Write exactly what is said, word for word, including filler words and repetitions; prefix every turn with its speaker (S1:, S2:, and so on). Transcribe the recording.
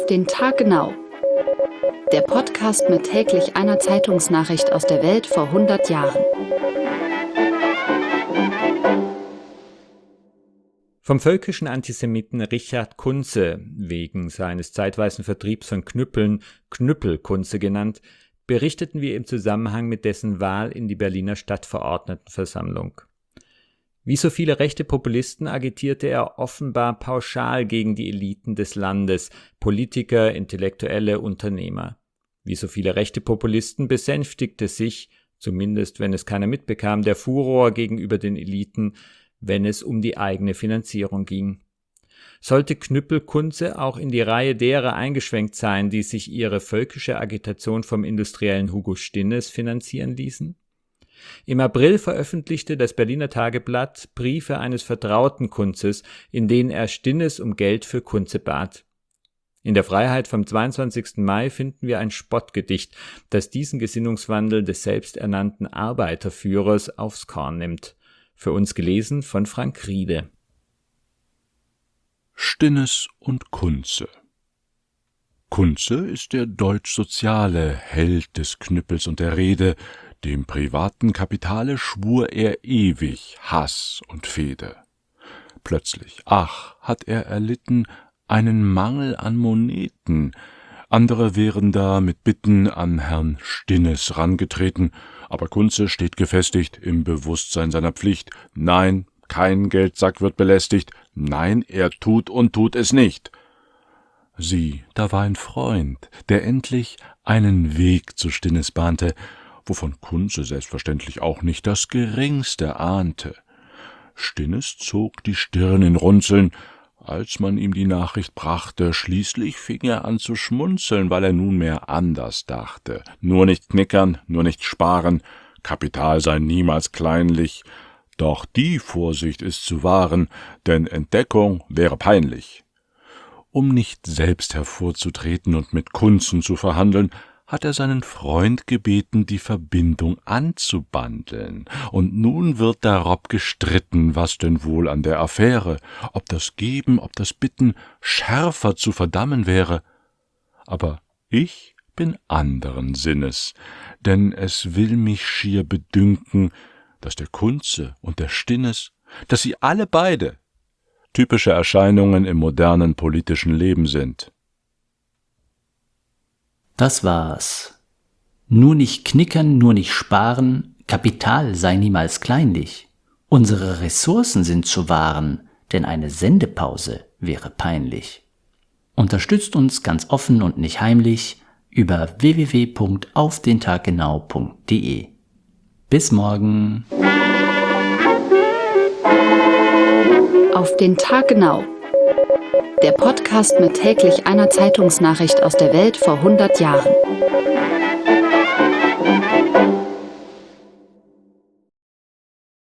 S1: den Tag genau. Der Podcast mit täglich einer Zeitungsnachricht aus der Welt vor hundert Jahren.
S2: Vom völkischen Antisemiten Richard Kunze, wegen seines zeitweisen Vertriebs von Knüppeln Knüppel-Kunze genannt, berichteten wir im Zusammenhang mit dessen Wahl in die Berliner Stadtverordnetenversammlung. Wie so viele rechte Populisten agitierte er offenbar pauschal gegen die Eliten des Landes, Politiker, Intellektuelle, Unternehmer. Wie so viele rechte Populisten besänftigte sich, zumindest wenn es keiner mitbekam, der Furor gegenüber den Eliten, wenn es um die eigene Finanzierung ging. Sollte Knüppel-Kunze auch in die Reihe derer eingeschwenkt sein, die sich ihre völkische Agitation vom industriellen Hugo Stinnes finanzieren ließen? Im April veröffentlichte das Berliner Tageblatt Briefe eines Vertrauten Kunzes, in denen er Stinnes um Geld für Kunze bat. In der Freiheit vom zweiundzwanzigsten Mai finden wir ein Spottgedicht, das diesen Gesinnungswandel des selbsternannten Arbeiterführers aufs Korn nimmt. Für uns gelesen von Frank Riede.
S3: Stinnes und Kunze. Kunze ist der deutsch-soziale Held des Knüppels und der Rede. Dem privaten Kapitale schwur er ewig Hass und Fehde. Plötzlich, ach, hat er erlitten einen Mangel an Moneten. Andere wären da mit Bitten an Herrn Stinnes rangetreten, aber Kunze steht gefestigt im Bewusstsein seiner Pflicht. Nein, kein Geldsack wird belästigt. Nein, er tut und tut es nicht. Sieh, da war ein Freund, der endlich einen Weg zu Stinnes bahnte, wovon Kunze selbstverständlich auch nicht das Geringste ahnte. Stinnes zog die Stirn in Runzeln, als man ihm die Nachricht brachte. Schließlich fing er an zu schmunzeln, weil er nunmehr anders dachte. Nur nicht knickern, nur nicht sparen, Kapital sei niemals kleinlich, doch die Vorsicht ist zu wahren, denn Entdeckung wäre peinlich. Um nicht selbst hervorzutreten und mit Kunzen zu verhandeln, hat er seinen Freund gebeten, die Verbindung anzubandeln. Und nun wird darob gestritten, was denn wohl an der Affäre, ob das Geben, ob das Bitten schärfer zu verdammen wäre. Aber ich bin anderen Sinnes, denn es will mich schier bedünken, dass der Kunze und der Stinnes, dass sie alle beide typische Erscheinungen im modernen politischen Leben sind.
S4: Das war's. Nur nicht knickern, nur nicht sparen, Kapital sei niemals kleinlich. Unsere Ressourcen sind zu wahren, denn eine Sendepause wäre peinlich. Unterstützt uns ganz offen und nicht heimlich über w w w punkt auf den tag genau punkt de. Bis morgen.
S1: Auf den Tag genau. Der Podcast mit täglich einer Zeitungsnachricht aus der Welt vor hundert Jahren.